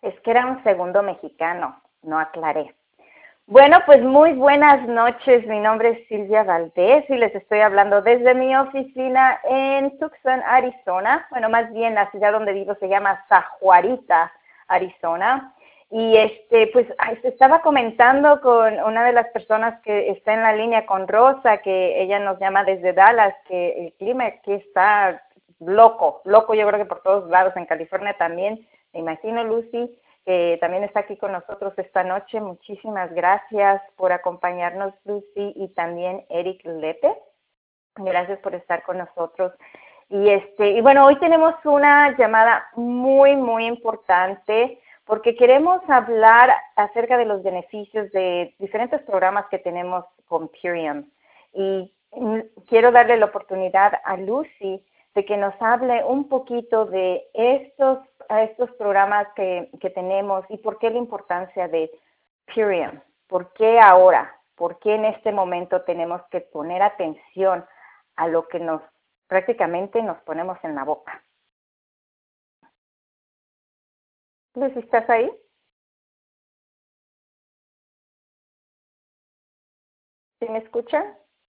Es que era un segundo mexicano, no aclaré. Bueno, pues muy buenas noches. Mi nombre es Silvia Valdés y les estoy hablando desde mi oficina en Tucson, Arizona. Bueno, más bien la ciudad donde vivo se llama Sahuarita, Arizona. Y pues estaba comentando con una de las personas que está en la línea con Rosa, que ella nos llama desde Dallas, que el clima aquí está loco, yo creo que por todos lados, en California también. Me imagino, Lucy, que también está aquí con nosotros esta noche. Muchísimas gracias por acompañarnos, Lucy, y también Eric Lepe. Gracias por estar con nosotros. Y bueno, hoy tenemos una llamada muy, muy importante porque queremos hablar acerca de los beneficios de diferentes programas que tenemos con Purium. Y quiero darle la oportunidad a Lucy de que nos hable un poquito de estos programas que tenemos y por qué la importancia de Purium. ¿Por qué ahora? ¿Por qué en este momento tenemos que poner atención a lo que prácticamente nos ponemos en la boca? Lucy, ¿estás ahí? ¿Sí me escuchan?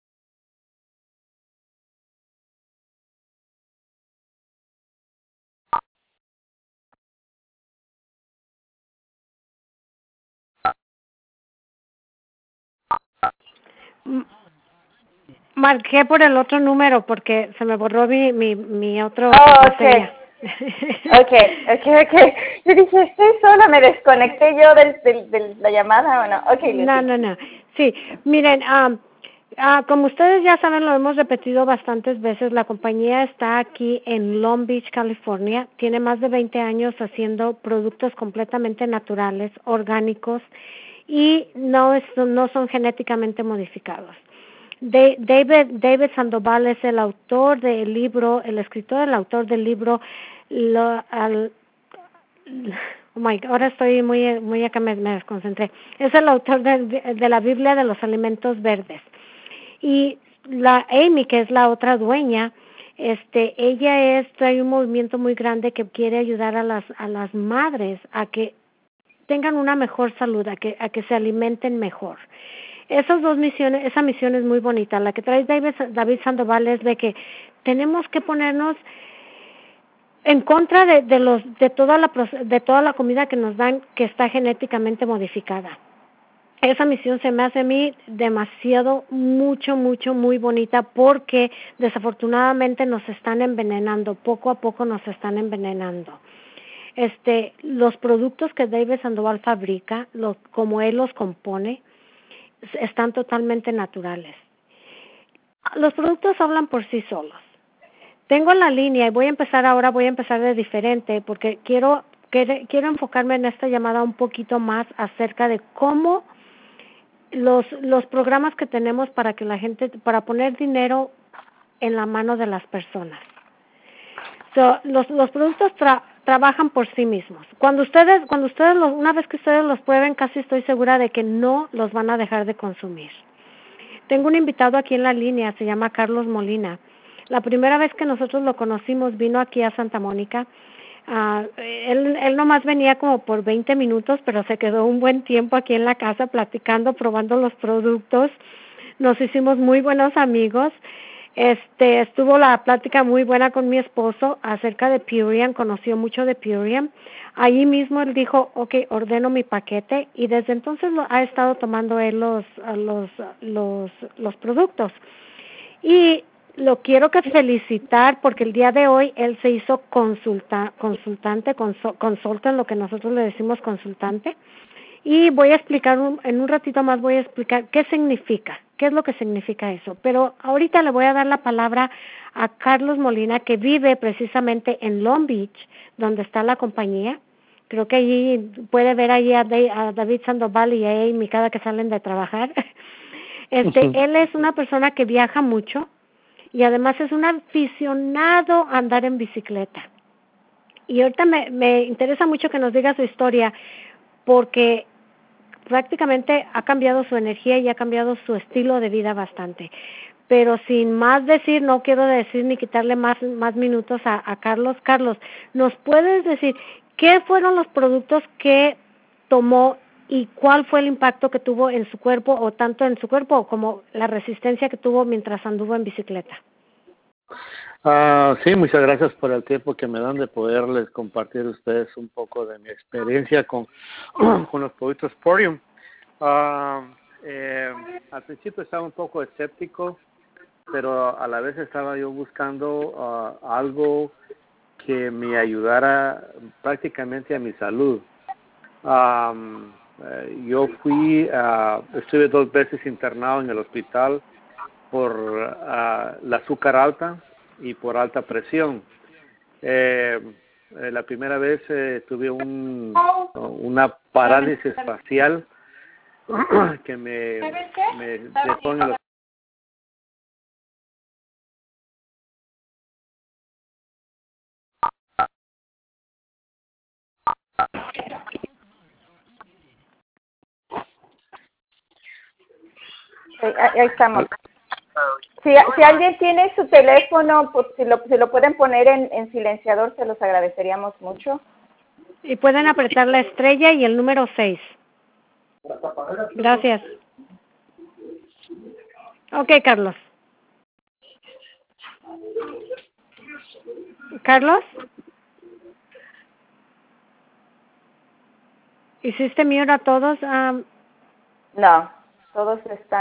Marqué por el otro número porque se me borró mi otro. Okay. Okay. Yo dije, estoy sola, me desconecté yo de la llamada o no. Okay, Lucy. No. Sí, miren, como ustedes ya saben, lo hemos repetido bastantes veces, la compañía está aquí en Long Beach, California. Tiene más de 20 años haciendo productos completamente naturales, orgánicos y no son genéticamente modificados. David Sandoval es el autor del libro, el escritor, el autor del libro. Ahora estoy muy acá, me desconcentré. Es el autor de la Biblia de los alimentos verdes. Y la Amy, que es la otra dueña, ella trae un movimiento muy grande que quiere ayudar a las madres a que tengan una mejor salud, a que se alimenten mejor. Esas dos misiones, esa misión es muy bonita. La que trae David Sandoval es de que tenemos que ponernos en contra de toda la comida que nos dan que está genéticamente modificada. Esa misión se me hace a mí demasiado, muy bonita porque desafortunadamente nos están envenenando, poco a poco nos están envenenando. Los productos que David Sandoval fabrica, como él los compone, están totalmente naturales. Los productos hablan por sí solos. Tengo la línea y voy a empezar de diferente porque quiero enfocarme en esta llamada un poquito más acerca de cómo los programas que tenemos para que la gente, para poner dinero en la mano de las personas. Los productos trabajan por sí mismos. Cuando ustedes una vez que ustedes los prueben, casi estoy segura de que no los van a dejar de consumir. Tengo un invitado aquí en la línea, se llama Carlos Molina. La primera vez que nosotros lo conocimos vino aquí a Santa Mónica. Él nomás venía como por 20 minutos, pero se quedó un buen tiempo aquí en la casa platicando, probando los productos. Nos hicimos muy buenos amigos. Estuvo la plática muy buena con mi esposo acerca de Purium, conoció mucho de Purium. Ahí mismo él dijo, okay, ordeno mi paquete y desde entonces ha estado tomando él los productos. Y lo quiero felicitar porque el día de hoy él se hizo consultante, lo que nosotros le decimos consultante. Y voy a explicar, en un ratito más voy a explicar qué es lo que significa eso. Pero ahorita le voy a dar la palabra a Carlos Molina, que vive precisamente en Long Beach, donde está la compañía. Creo que allí puede ver ahí a David Sandoval y a Amy cada que salen de trabajar. Él es una persona que viaja mucho y además es un aficionado a andar en bicicleta. Y ahorita me interesa mucho que nos diga su historia, porque prácticamente ha cambiado su energía y ha cambiado su estilo de vida bastante. Pero sin más decir, no quiero decir ni quitarle más minutos a Carlos. Carlos, ¿nos puedes decir ¿qué fueron los productos que tomó y cuál fue el impacto que tuvo en su cuerpo, o tanto en su cuerpo como la resistencia que tuvo mientras anduvo en bicicleta? Sí, muchas gracias por el tiempo que me dan de poderles compartir a ustedes un poco de mi experiencia con, con los productos Sporium. Al principio estaba un poco escéptico, pero a la vez estaba yo buscando algo que me ayudara prácticamente a mi salud. Yo estuve 2 veces internado en el hospital por la azúcar alta y por alta presión. La primera vez tuve una parálisis facial que me dejó en el Ahí estamos. Si alguien tiene su teléfono, pues si lo pueden poner en silenciador, se los agradeceríamos mucho. Y pueden apretar la estrella y el número 6. Gracias. Ok, Carlos. ¿Carlos? ¿Hiciste mute a todos? No, todos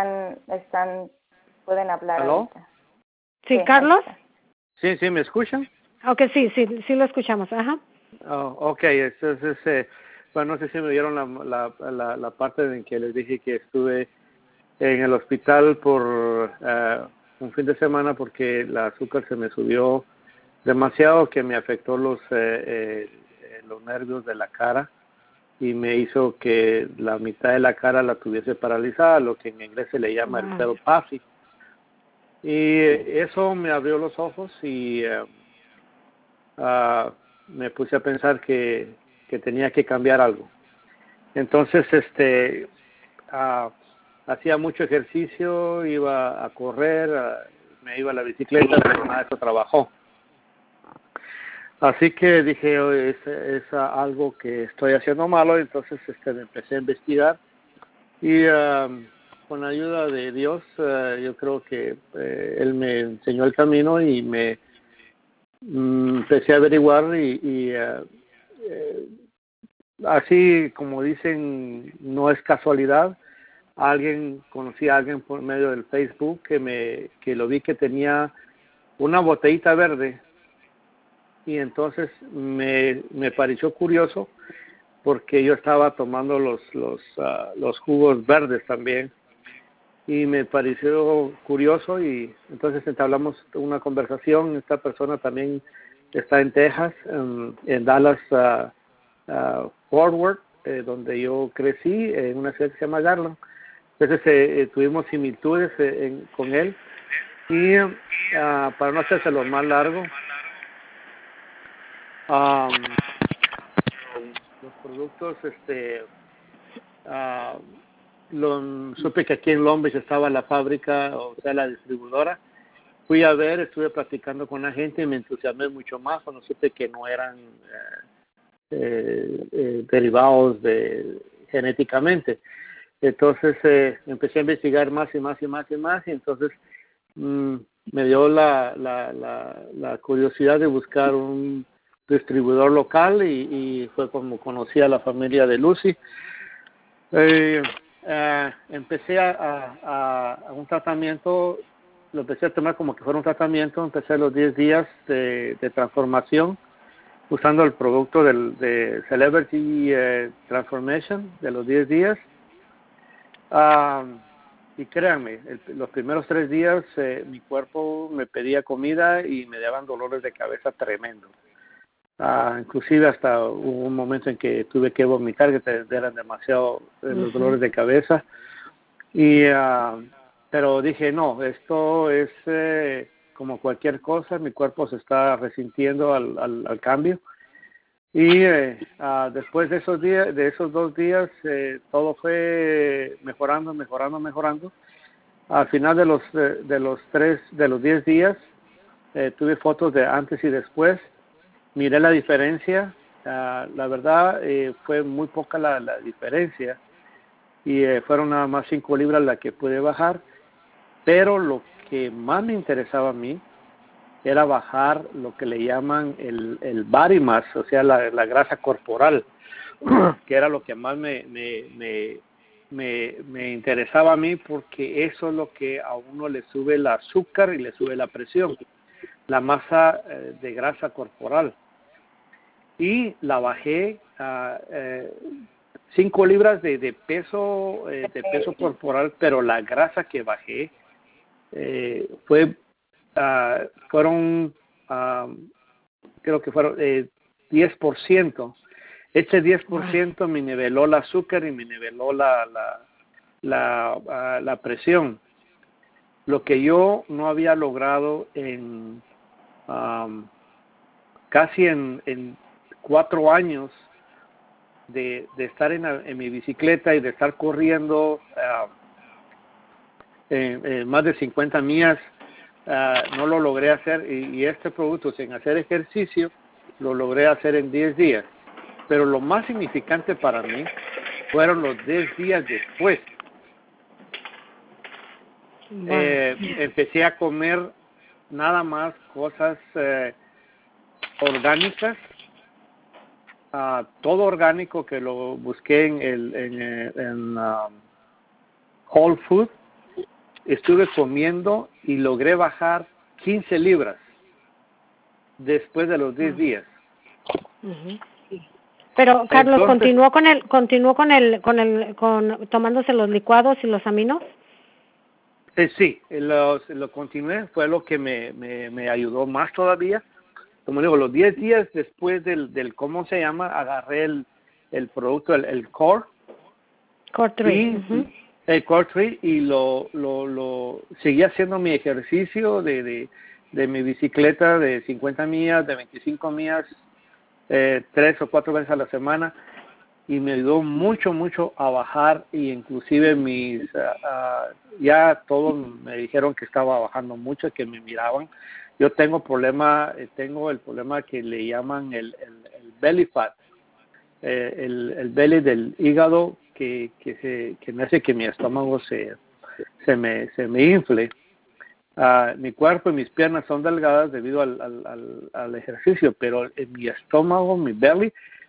pueden hablar. ¿Aló? Ahorita. Sí, Carlos. Sí, ¿me escuchan? Ok, sí lo escuchamos. Ajá. Ok, bueno, no sé si me dieron la parte en que les dije que estuve en el hospital por un fin de semana porque el azúcar se me subió demasiado, que me afectó los nervios de la cara y me hizo que la mitad de la cara la tuviese paralizada, lo que en inglés se le llama el cerebral palsy. Y eso me abrió los ojos y me puse a pensar que tenía que cambiar algo. Entonces, hacía mucho ejercicio, iba a correr, me iba a la bicicleta, pero nada de eso trabajó. Así que dije, es algo que estoy haciendo malo, entonces me empecé a investigar y con la ayuda de Dios, yo creo que Él me enseñó el camino y me empecé a averiguar y así como dicen, no es casualidad. Conocí a alguien por medio del Facebook que lo vi que tenía una botellita verde y entonces me pareció curioso porque yo estaba tomando los jugos verdes también y me pareció curioso y entonces entablamos una conversación. Esta persona también está en Texas, en Dallas Fort Worth, donde yo crecí, en una ciudad que se llama Garland. Entonces tuvimos similitudes con él y para no hacérselo más largo, los productos, supe que aquí en Long Beach estaba la fábrica, o sea, la distribuidora. Fui a ver, estuve platicando con la gente y me entusiasmé mucho más cuando supe que no eran derivados genéticamente. Entonces empecé a investigar más y más y más y más y entonces me dio la curiosidad de buscar un distribuidor local y fue como conocí a la familia de Lucy. Empecé a un tratamiento, lo empecé a tomar como que fuera un tratamiento, empecé los 10 días de transformación usando el producto de Celebrity Transformation de los 10 días. Y créanme, los primeros 3 días mi cuerpo me pedía comida y me daban dolores de cabeza tremendos. Inclusive hasta hubo un momento en que tuve que vomitar, que eran demasiado los dolores de cabeza. Pero dije, no, esto es como cualquier cosa, mi cuerpo se está resintiendo al cambio. Y después de esos 2 días, todo fue mejorando. Al final de los 10 días, tuve fotos de antes y después. Miré la diferencia la verdad fue muy poca la diferencia y fueron nada más 5 libras las que pude bajar, pero lo que más me interesaba a mí era bajar lo que le llaman el body mass, o sea, la grasa corporal, que era lo que más me interesaba a mí, porque eso es lo que a uno le sube el azúcar y le sube la presión, la masa de grasa corporal. Y la bajé a 5 libras de peso corporal, pero la grasa que bajé fueron creo que fueron 10%. Ese 10% me niveló el azúcar y me niveló la presión. Lo que yo no había logrado en casi en 4 años de estar en mi bicicleta y de estar corriendo más de 50 millas, no lo logré hacer, y este producto sin hacer ejercicio lo logré hacer en 10 días. Pero lo más significante para mí fueron los 10 días después. Empecé a comer nada más cosas orgánicas, todo orgánico, que lo busqué en Whole Foods. Estuve comiendo y logré bajar 15 libras después de los 10 días. Pero Carlos, Entonces, continuó con tomándose los licuados y los aminos. Sí, lo continué, fue lo que me ayudó más todavía. Como digo, los 10 días después del ¿cómo se llama? Agarré el producto, el Core. Core 3. El Core 3, y lo seguí haciendo mi ejercicio de mi bicicleta de 50 millas, de 25 millas, 3 o 4 veces a la semana, y me ayudó mucho a bajar, y inclusive ya todos me dijeron que estaba bajando mucho, que me miraban. Yo tengo el problema que le llaman el belly fat, el belly del hígado, que me hace que mi estómago se me infle. Mi cuerpo y mis piernas son delgadas debido al ejercicio, pero en mi estómago, mi belly,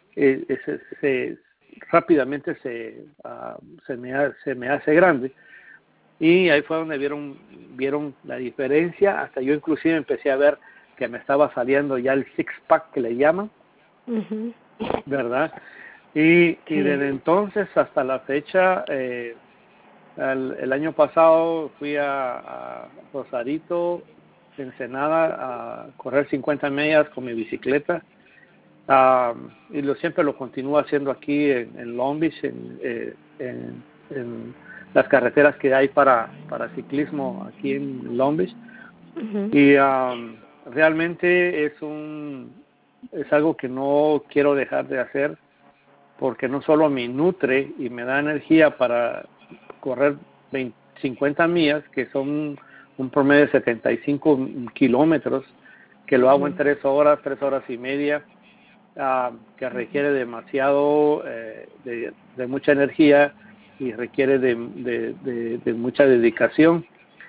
rápidamente se me hace grande, y ahí fue donde vieron la diferencia. Hasta yo inclusive empecé a ver que me estaba saliendo ya el six pack, que le llaman, ¿verdad? Y desde entonces hasta la fecha, el año pasado fui a Rosarito, Ensenada, a correr 50 millas con mi bicicleta. Y siempre lo continúo haciendo aquí en Long Beach, en las carreteras que hay para ciclismo aquí en Long Beach. Y realmente es algo que no quiero dejar de hacer, porque no solo me nutre y me da energía para correr 50 millas, que son un promedio de 75 kilómetros, que lo hago en 3 horas y media, que requiere demasiado de mucha energía y requiere de mucha dedicación.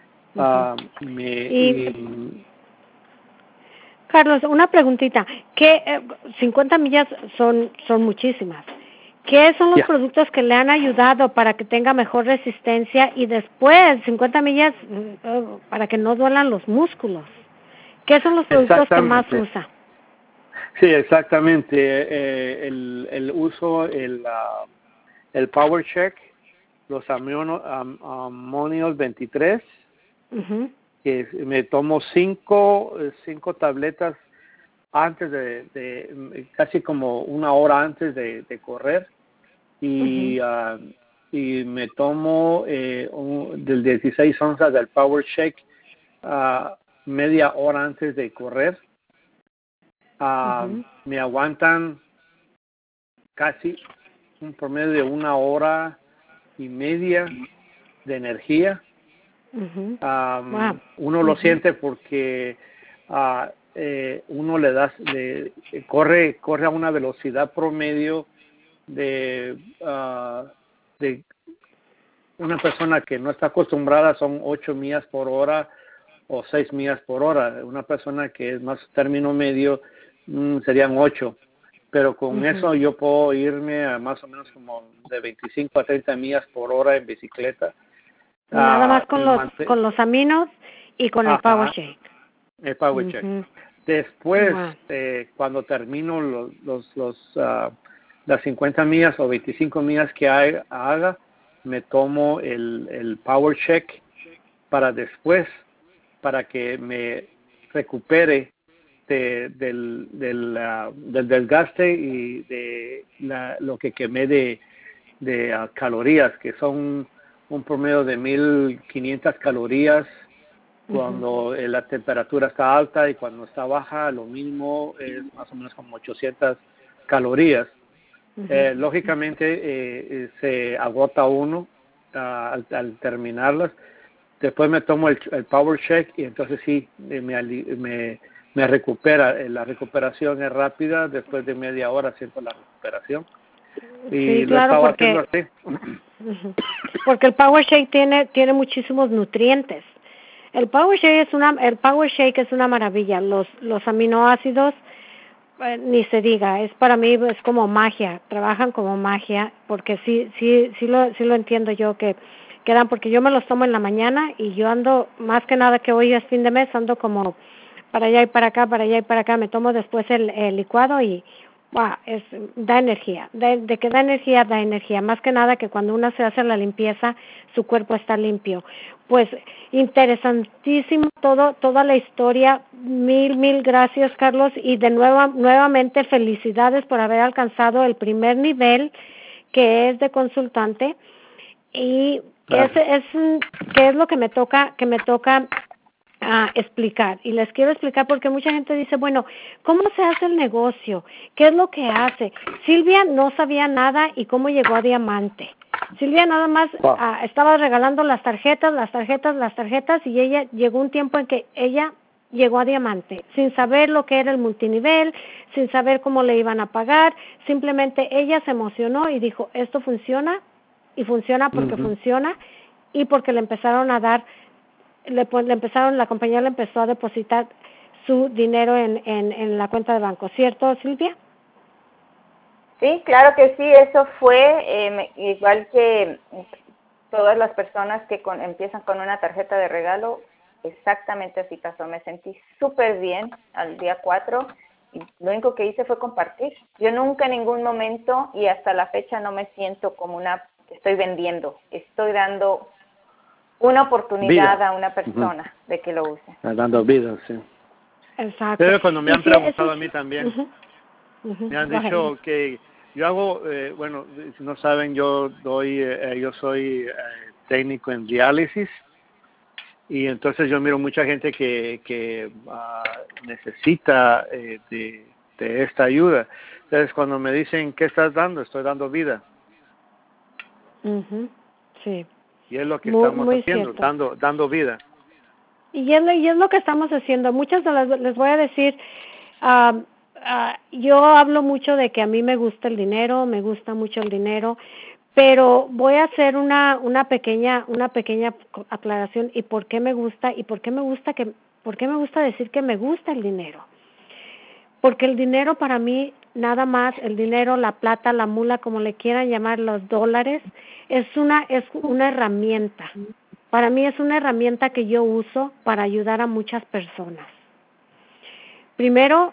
Carlos, una preguntita. ¿Qué 50 millas son muchísimas? ¿Qué son los productos que le han ayudado para que tenga mejor resistencia, y después 50 millas para que no duelan los músculos? ¿Qué son los productos que más usa? Sí, exactamente. El uso, el Power Check, los Amonios 23, que me tomo 5 tabletas antes de casi como 1 hora antes de correr, y me tomo del 16 onzas del Power Check media hora antes de correr. Me aguantan casi un promedio de 1 hora y media de energía. Uno lo siente porque uno le da, corre a una velocidad promedio de una persona que no está acostumbrada, son 8 millas por hora o 6 millas por hora. Una persona que es más término medio serían 8. Pero con eso yo puedo irme a más o menos como de 25 a 30 millas por hora en bicicleta. Nada más con los aminos y con el Power Shake. El Power Shake. Después, cuando termino las 50 millas o 25 millas que haga, me tomo el Power Shake para después, para que me recupere del desgaste y de lo que quemé de calorías, que son un promedio de 1500 calorías cuando la temperatura está alta, y cuando está baja lo mínimo es más o menos como 800 calorías. Lógicamente se agota uno al terminarlas. Después me tomo el Power Shake y entonces sí me recupera. La recuperación es rápida, después de media hora siento la recuperación. Y sí, claro, porque el Power Shake tiene muchísimos nutrientes. El Power Shake es una maravilla. Los aminoácidos, ni se diga, para mí es como magia, trabajan como magia, porque sí lo entiendo yo que quedan, porque yo me los tomo en la mañana y yo ando, más que nada que hoy es fin de mes, ando como para allá y para acá, me tomo después el licuado y wow, da energía, de que da energía, más que nada que cuando uno se hace la limpieza, su cuerpo está limpio. Pues interesantísimo toda la historia, mil gracias, Carlos, y nuevamente felicidades por haber alcanzado el primer nivel, que es de consultante. Y ¿qué es lo que me toca explicar? Y les quiero explicar porque mucha gente dice, bueno, ¿cómo se hace el negocio? ¿Qué es lo que hace? Silvia no sabía nada y cómo llegó a diamante. Silvia nada más estaba regalando las tarjetas y ella llegó un tiempo en que ella llegó a diamante sin saber lo que era el multinivel, sin saber cómo le iban a pagar. Simplemente ella se emocionó y dijo, esto funciona, y funciona porque funciona, y porque le empezaron a dar, la compañía le empezó a depositar su dinero en la cuenta de banco, ¿cierto, Silvia? Sí, claro que sí, eso fue igual que todas las personas que empiezan con una tarjeta de regalo, exactamente así pasó. Me sentí súper bien al día 4 y lo único que hice fue compartir. Yo nunca en ningún momento y hasta la fecha no me siento como estoy vendiendo, estoy dando una oportunidad a una persona de que lo use. Dando vida, sí. Exacto. Pero cuando me han preguntado a mí también, me han dicho que yo hago, bueno, si no saben, yo soy técnico en diálisis, y entonces yo miro mucha gente que necesita de esta ayuda. Entonces cuando me dicen, ¿qué estás dando? Estoy dando vida. Sí. Y es lo que estamos haciendo, dando vida. Y es lo que estamos haciendo. Muchas de las, les voy a decir, yo hablo mucho de que a mí me gusta mucho el dinero, pero voy a hacer una pequeña aclaración y por qué me gusta decir que me gusta el dinero. Porque el dinero para mí, nada más, el dinero, la plata, la mula, como le quieran llamar, los dólares, es una herramienta. Para mí es una herramienta que yo uso para ayudar a muchas personas. Primero,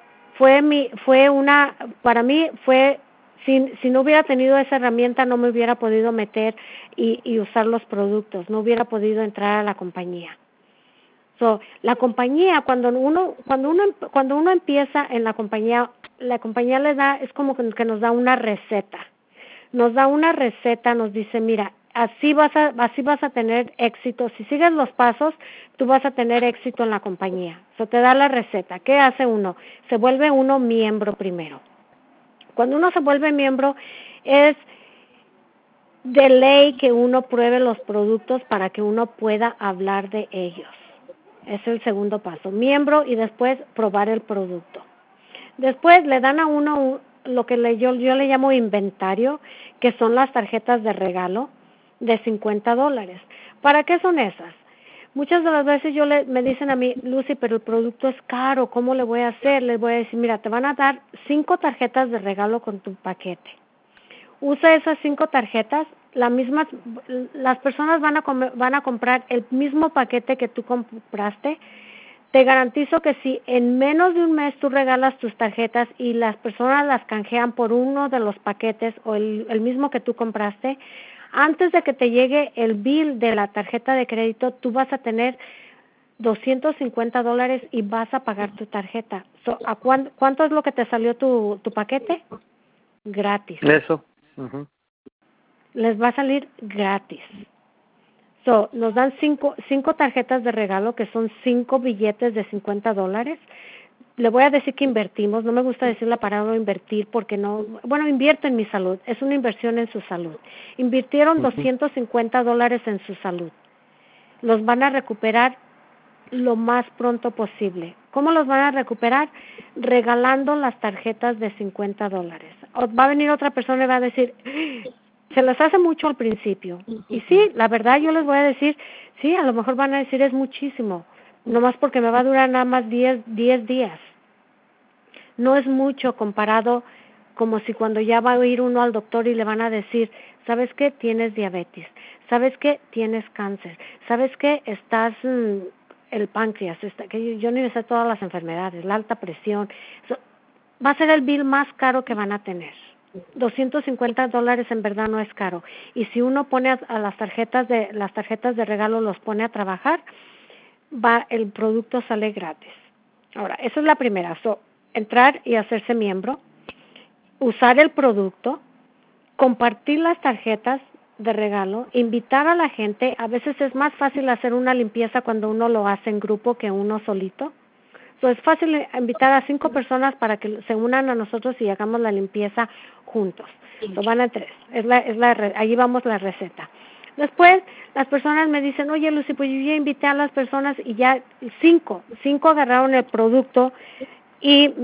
para mí fue, si no hubiera tenido esa herramienta, no me hubiera podido meter y usar los productos, no hubiera podido entrar a la compañía. La compañía, cuando uno empieza en la compañía le da, es como que nos da una receta. Nos dice, mira, así vas a tener éxito. Si sigues los pasos, tú vas a tener éxito en la compañía. Te da la receta. ¿Qué hace uno? Se vuelve uno miembro primero. Cuando uno se vuelve miembro, es de ley que uno pruebe los productos para que uno pueda hablar de ellos. Es el segundo paso, miembro y después probar el producto. Después le dan a uno lo que yo le llamo inventario, que son las tarjetas de regalo de $50. ¿Para qué son esas? Muchas de las veces me dicen a mí, Lucy, pero el producto es caro, ¿cómo le voy a hacer? Les voy a decir, mira, te van a dar 5 tarjetas de regalo con tu paquete. Usa esas 5 tarjetas, las personas van a comprar el mismo paquete que tú compraste. Te garantizo que si en menos de un mes tú regalas tus tarjetas y las personas las canjean por uno de los paquetes o el mismo que tú compraste, antes de que te llegue el bill de la tarjeta de crédito, tú vas a tener $250 y vas a pagar tu tarjeta. ¿Cuánto es lo que te salió tu paquete? Gratis. Eso. Les va a salir gratis. Nos dan cinco tarjetas de regalo, que son 5 billetes de $50. Le voy a decir que invertimos, no me gusta decir la palabra invertir porque invierto en mi salud, es una inversión en su salud. Invirtieron $250 en su salud. Los van a recuperar lo más pronto posible. ¿Cómo los van a recuperar? Regalando las tarjetas de $50. Va a venir otra persona y va a decir, se les hace mucho al principio. Y sí, la verdad yo les voy a decir, sí, a lo mejor van a decir es muchísimo, nomás porque me va a durar nada más 10 días. No es mucho comparado como si cuando ya va a ir uno al doctor y le van a decir, ¿sabes qué? Tienes diabetes, ¿sabes qué? Tienes cáncer, ¿sabes qué? Estás el páncreas, que yo ni sé todas las enfermedades, la alta presión. Va a ser el bill más caro que van a tener. $250 en verdad no es caro. Y si uno pone a las tarjetas de regalo, los pone a trabajar, el producto sale gratis. Ahora, esa es la primera. Entrar y hacerse miembro, usar el producto, compartir las tarjetas de regalo, invitar a la gente. A veces es más fácil hacer una limpieza cuando uno lo hace en grupo que uno solito. Es fácil invitar a 5 personas para que se unan a nosotros y hagamos la limpieza juntos. Van a 3. Allí vamos la receta. Después, las personas me dicen, oye, Lucy, pues yo ya invité a las personas y ya 5 agarraron el producto y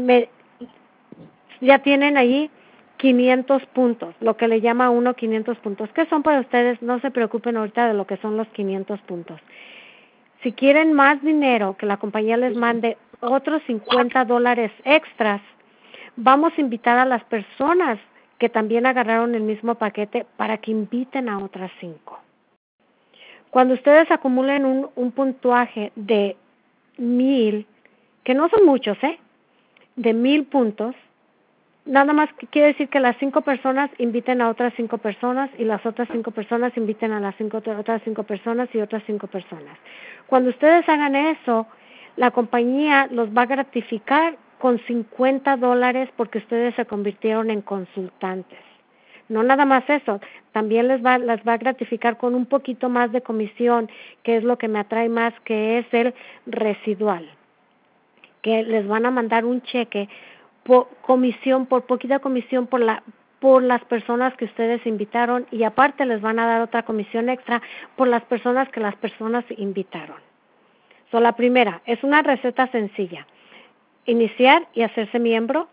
ya tienen ahí 500 puntos, lo que le llama a uno 500 puntos. ¿Qué son para ustedes? No se preocupen ahorita de lo que son los 500 puntos. Si quieren más dinero, que la compañía les mande otros $50 extras, vamos a invitar a las personas que también agarraron el mismo paquete para que inviten a otras 5. Cuando ustedes acumulen un puntuaje de 1,000, que no son muchos, de 1,000 puntos, nada más que quiere decir que las 5 personas inviten a otras 5 personas y las otras 5 personas inviten a las otras 5 personas y otras 5 personas. Cuando ustedes hagan eso, la compañía los va a gratificar con $50 porque ustedes se convirtieron en consultantes. No nada más eso, también las va a gratificar con un poquito más de comisión, que es lo que me atrae más, que es el residual, que les van a mandar un cheque por poquita comisión por las personas que ustedes invitaron, y aparte les van a dar otra comisión extra por las personas que las personas invitaron. La primera es una receta sencilla: iniciar y hacerse miembro,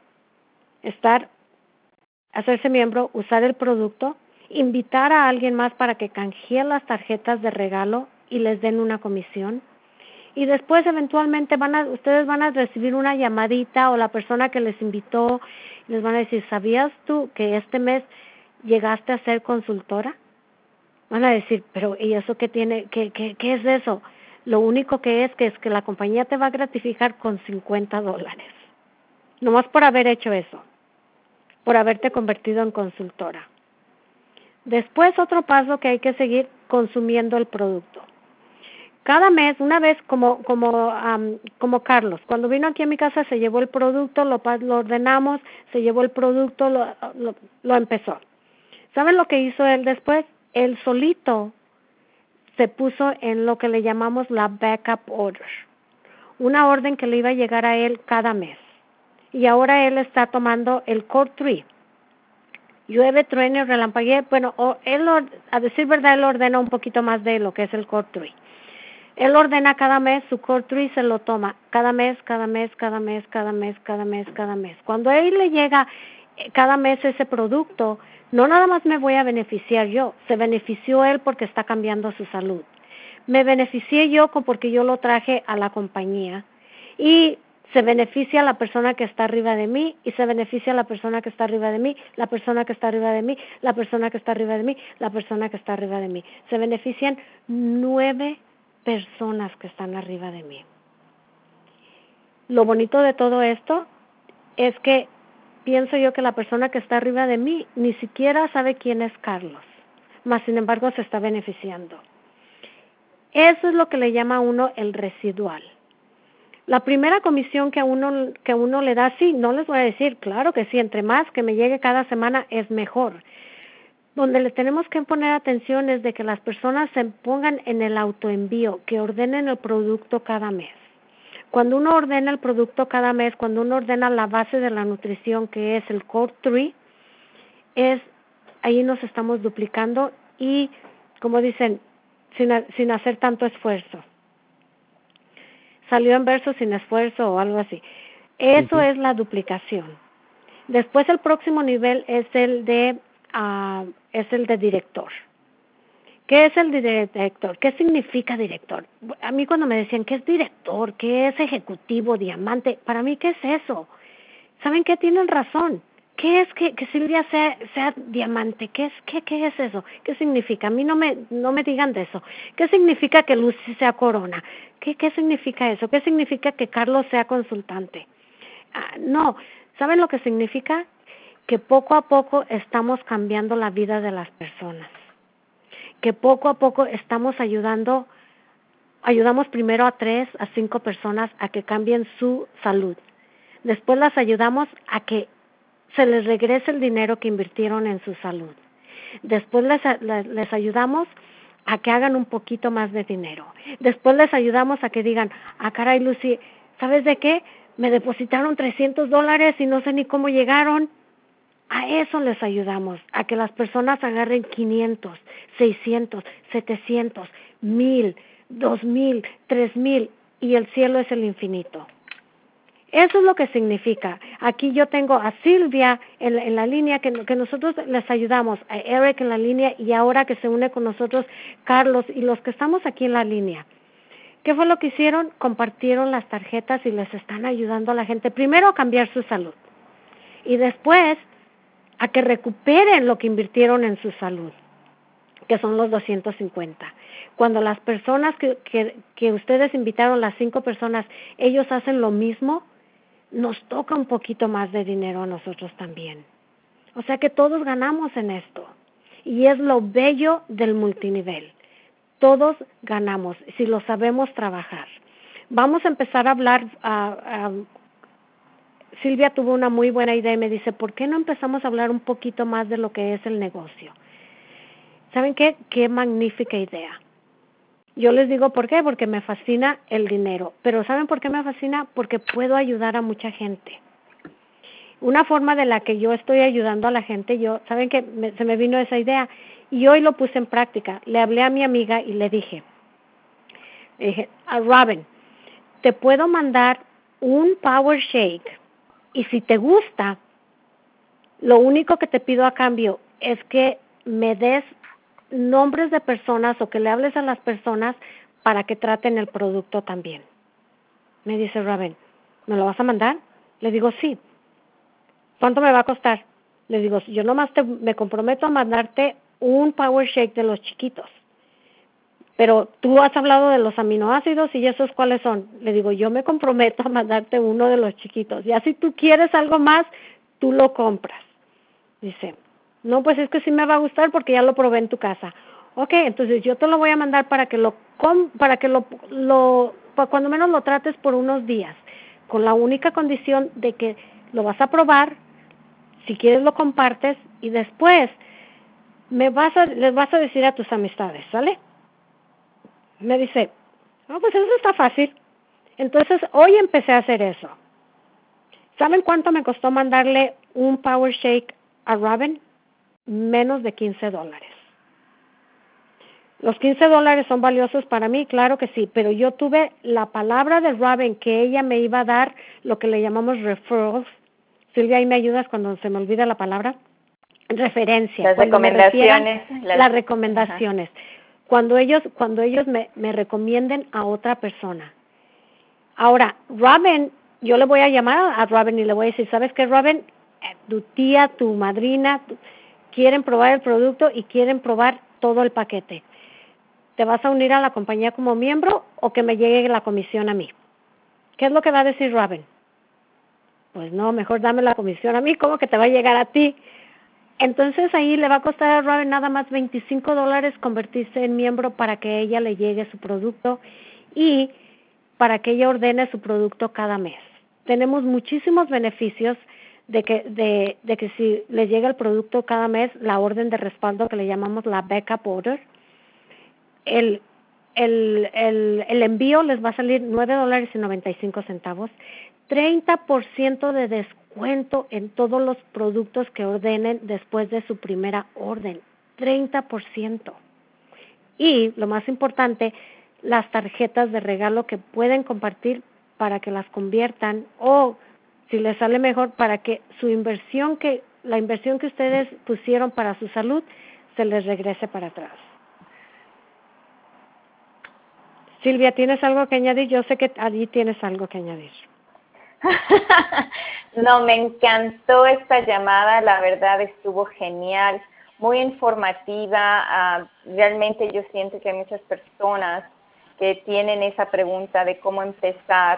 hacerse miembro, usar el producto, invitar a alguien más para que canjee las tarjetas de regalo y les den una comisión. Y después eventualmente ustedes van a recibir una llamadita, o la persona que les invitó les van a decir, ¿sabías tú que este mes llegaste a ser consultora? Van a decir, pero ¿y eso qué tiene? ¿Qué es eso? Lo único que es que la compañía te va a gratificar con $50, nomás por haber hecho eso, por haberte convertido en consultora. Después, otro paso que hay que seguir, consumiendo el producto. Cada mes, una vez, como Carlos, cuando vino aquí a mi casa se llevó el producto, lo ordenamos, se llevó el producto, lo empezó. ¿Saben lo que hizo él después? Él solito se puso en lo que le llamamos la backup order, una orden que le iba a llegar a él cada mes. Y ahora él está tomando el Core 3. Llueve, truene, relampaguee. Bueno, a decir verdad, él ordena un poquito más de lo que es el Core 3. Él ordena cada mes, su Core 3 se lo toma, cada mes. Cuando a él le llega cada mes ese producto, no nada más me voy a beneficiar yo, se benefició él porque está cambiando su salud. Me beneficié yo porque yo lo traje a la compañía y se beneficia la persona que está arriba de mí y se beneficia la persona que está arriba de mí, la persona que está arriba de mí, la persona que está arriba de mí, la persona que está arriba de mí. Se benefician 9 personas que están arriba de mí. Lo bonito de todo esto es que pienso yo que la persona que está arriba de mí ni siquiera sabe quién es Carlos, mas sin embargo se está beneficiando. Eso es lo que le llama a uno el residual. La primera comisión que a uno le da, sí, no les voy a decir, claro que sí, entre más que me llegue cada semana es mejor. Donde le tenemos que poner atención es de que las personas se pongan en el autoenvío, que ordenen el producto cada mes. Cuando uno ordena el producto cada mes, cuando uno ordena la base de la nutrición, que es el Core 3, ahí nos estamos duplicando y, como dicen, sin hacer tanto esfuerzo. Salió en verso sin esfuerzo o algo así. Eso es la duplicación. Después el próximo nivel es el de director. ¿Qué es el director? ¿Qué significa director? A mí cuando me decían ¿qué es director? ¿Qué es ejecutivo, diamante? Para mí, ¿qué es eso? ¿Saben qué? Tienen razón. ¿Qué es que Silvia sea diamante? ¿Qué es eso? ¿Qué significa? A mí no me digan de eso. ¿Qué significa que Lucy sea corona? ¿Qué significa eso? ¿Qué significa que Carlos sea consultante? No, ¿saben lo que significa? Que poco a poco estamos cambiando la vida de las personas. Que poco a poco estamos ayudamos primero a 3 a 5 personas a que cambien su salud. Después las ayudamos a que se les regrese el dinero que invirtieron en su salud. Después les ayudamos a que hagan un poquito más de dinero. Después les ayudamos a que digan, caray Lucy, ¿sabes de qué? Me depositaron $300 y no sé ni cómo llegaron. A eso les ayudamos, a que las personas agarren 500, 600, 700, 1000, 2000, 3000 y el cielo es el infinito. Eso es lo que significa. Aquí yo tengo a Silvia en la línea que nosotros les ayudamos, a Eric en la línea y ahora que se une con nosotros Carlos y los que estamos aquí en la línea. ¿Qué fue lo que hicieron? Compartieron las tarjetas y les están ayudando a la gente primero a cambiar su salud y después a que recuperen lo que invirtieron en su salud, que son los 250. Cuando las personas que ustedes invitaron, las 5 personas, ellos hacen lo mismo, nos toca un poquito más de dinero a nosotros también. O sea que todos ganamos en esto. Y es lo bello del multinivel. Todos ganamos si lo sabemos trabajar. Vamos a empezar a hablar. Silvia tuvo una muy buena idea y me dice, ¿por qué no empezamos a hablar un poquito más de lo que es el negocio? ¿Saben qué? Qué magnífica idea. Yo les digo por qué, porque me fascina el dinero. Pero ¿saben por qué me fascina? Porque puedo ayudar a mucha gente. Una forma de la que yo estoy ayudando a la gente, ¿saben qué? Se me vino esa idea y hoy lo puse en práctica. Le hablé a mi amiga y le dije, a Robin, te puedo mandar un Power Shake y si te gusta, lo único que te pido a cambio es que me des nombres de personas o que le hables a las personas para que traten el producto también. Me dice Robin, ¿me lo vas a mandar? Le digo, sí. ¿Cuánto me va a costar? Le digo, yo nomás me comprometo a mandarte un Power Shake de los chiquitos. Pero tú has hablado de los aminoácidos y esos cuáles son. Le digo, yo me comprometo a mandarte uno de los chiquitos. Ya si tú quieres algo más, tú lo compras. Dice, no, pues es que sí me va a gustar porque ya lo probé en tu casa. Ok, entonces yo te lo voy a mandar para que cuando menos lo trates por unos días, con la única condición de que lo vas a probar, si quieres lo compartes y después les vas a decir a tus amistades, ¿sale? Me dice, pues eso está fácil. Entonces hoy empecé a hacer eso. ¿Saben cuánto me costó mandarle un Power Shake a Robin? Menos de $15. Los $15 son valiosos para mí, claro que sí, pero yo tuve la palabra de Robin que ella me iba a dar lo que le llamamos referrals. Silvia, ahí me ayudas cuando se me olvida la palabra. Referencia. Las recomendaciones. Las recomendaciones. Cuando ellos me recomienden a otra persona. Ahora, Robin, yo le voy a llamar a Robin y le voy a decir, ¿sabes qué, Robin? Tu tía, tu madrina, quieren probar el producto y quieren probar todo el paquete. ¿Te vas a unir a la compañía como miembro o que me llegue la comisión a mí? ¿Qué es lo que va a decir Robin? Pues no, mejor dame la comisión a mí, ¿cómo que te va a llegar a ti? Entonces ahí le va a costar a Robin nada más $25 convertirse en miembro para que ella le llegue su producto y para que ella ordene su producto cada mes. Tenemos muchísimos beneficios de que si le llega el producto cada mes, la orden de respaldo que le llamamos la backup order, el envío les va a salir $9.95, 30% de descuento en todos los productos que ordenen después de su primera orden, 30%. Y lo más importante, las tarjetas de regalo que pueden compartir para que las conviertan o si les sale mejor para que la inversión que ustedes pusieron para su salud se les regrese para atrás. Silvia, ¿tienes algo que añadir? Yo sé que allí tienes algo que añadir. No, me encantó esta llamada, la verdad estuvo genial, muy informativa. Realmente yo siento que hay muchas personas que tienen esa pregunta de cómo empezar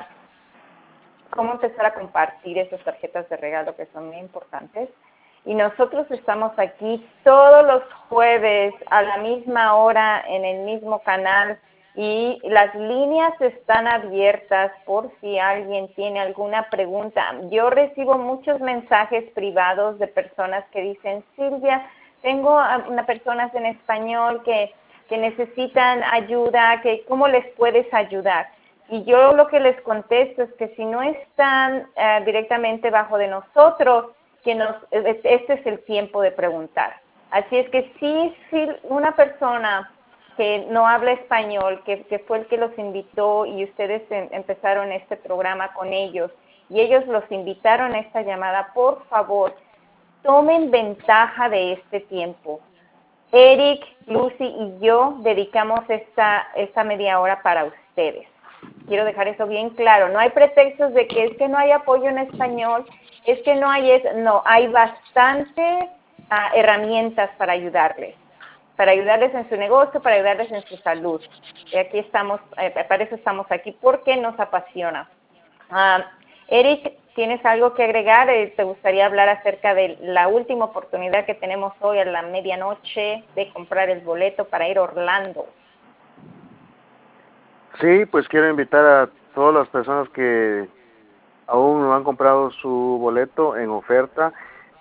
a compartir esas tarjetas de regalo que son muy importantes. Y nosotros estamos aquí todos los jueves a la misma hora en el mismo canal y las líneas están abiertas por si alguien tiene alguna pregunta. Yo recibo muchos mensajes privados de personas que dicen, Silvia, tengo unas personas en español que necesitan ayuda, ¿cómo les puedes ayudar? Y yo lo que les contesto es que si no están directamente bajo de nosotros, este es el tiempo de preguntar. Así es que si una persona que no habla español, que fue el que los invitó y ustedes empezaron este programa con ellos y ellos los invitaron a esta llamada, por favor, tomen ventaja de este tiempo. Eric, Lucy y yo dedicamos esta media hora para ustedes. Quiero dejar eso bien claro. No hay pretextos de que es que no hay apoyo en español, es que no hay eso. No, hay bastante herramientas para ayudarles en su negocio, para ayudarles en su salud. Y aquí estamos, para eso estamos aquí, porque nos apasiona. Eric, ¿tienes algo que agregar? ¿Te gustaría hablar acerca de la última oportunidad que tenemos hoy a la medianoche de comprar el boleto para ir a Orlando? Sí, pues quiero invitar a todas las personas que aún no han comprado su boleto en oferta.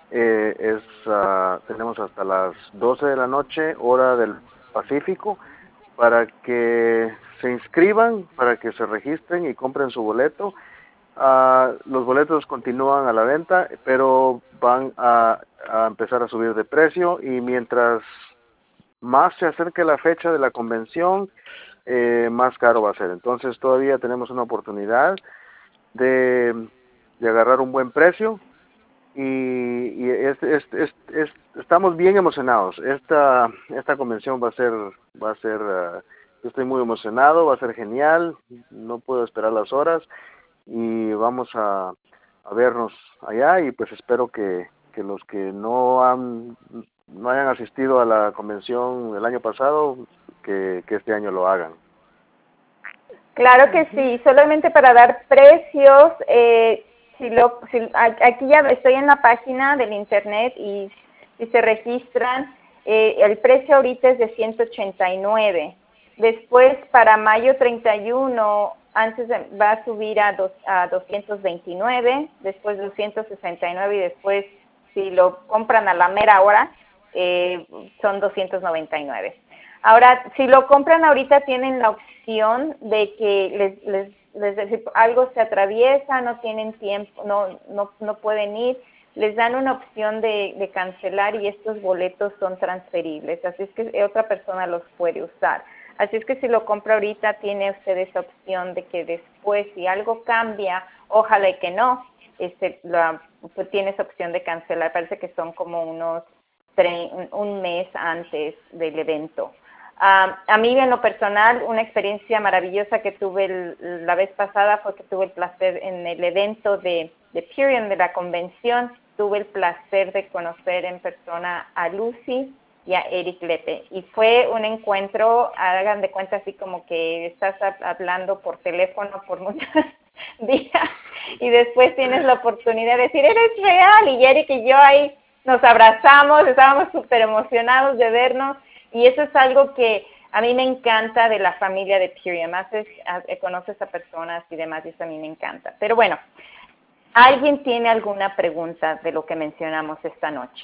Tenemos hasta las 12 de la noche, hora del Pacífico, para que se inscriban, para que se registren y compren su boleto. Los boletos continúan a la venta, pero van a empezar a subir de precio y mientras más se acerque la fecha de la convención, más caro va a ser. Entonces todavía tenemos una oportunidad de agarrar un buen precio y estamos bien emocionados. Esta convención va a ser yo estoy muy emocionado, va a ser genial, no puedo esperar las horas y vamos a vernos allá y pues espero que los que no hayan asistido a la convención del año pasado, que este año lo hagan. Claro que sí, solamente para dar precios, aquí ya estoy en la página del internet y si se registran, el precio ahorita es de $189. Después para mayo 31, va a subir a $229, después $269 y después si lo compran a la mera hora, son $299. Ahora, si lo compran ahorita tienen la opción de que algo se atraviesa, no tienen tiempo, no pueden ir, les dan una opción de cancelar y estos boletos son transferibles, así es que otra persona los puede usar. Así es que si lo compra ahorita, tiene usted esa opción de que después, si algo cambia, ojalá y que no, pues tiene esa opción de cancelar. Parece que son como un mes antes del evento. A mí, en lo personal, una experiencia maravillosa que tuve la vez pasada fue que tuve el placer en el evento de Purium, de la convención, tuve el placer de conocer en persona a Lucy y a Eric Lepe. Y fue un encuentro, hagan de cuenta así como que estás hablando por teléfono por muchos días y después tienes la oportunidad de decir, eres real. Y Eric y yo ahí nos abrazamos, estábamos súper emocionados de vernos. Y eso es algo que a mí me encanta de la familia de Purium. Conoces a personas y demás, y eso a mí me encanta. Pero bueno, ¿alguien tiene alguna pregunta de lo que mencionamos esta noche?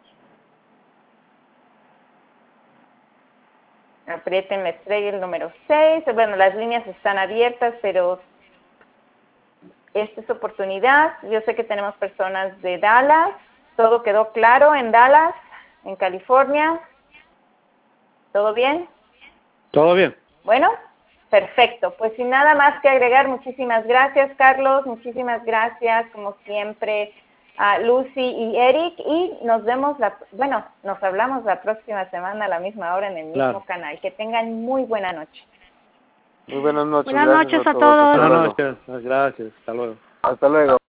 Aprieten la estrella el número 6. Bueno, las líneas están abiertas, pero esta es oportunidad. Yo sé que tenemos personas de Dallas. ¿Todo quedó claro en Dallas, en California? ¿Todo bien? Todo bien. Bueno, perfecto. Pues sin nada más que agregar, muchísimas gracias, Carlos. Muchísimas gracias, como siempre, a Lucy y Eric. Y nos vemos, nos hablamos la próxima semana a la misma hora en el mismo canal. Que tengan muy buena noche. Muy buenas noches. Buenas noches a todos. Buenas noches. Gracias. Hasta luego. Hasta luego.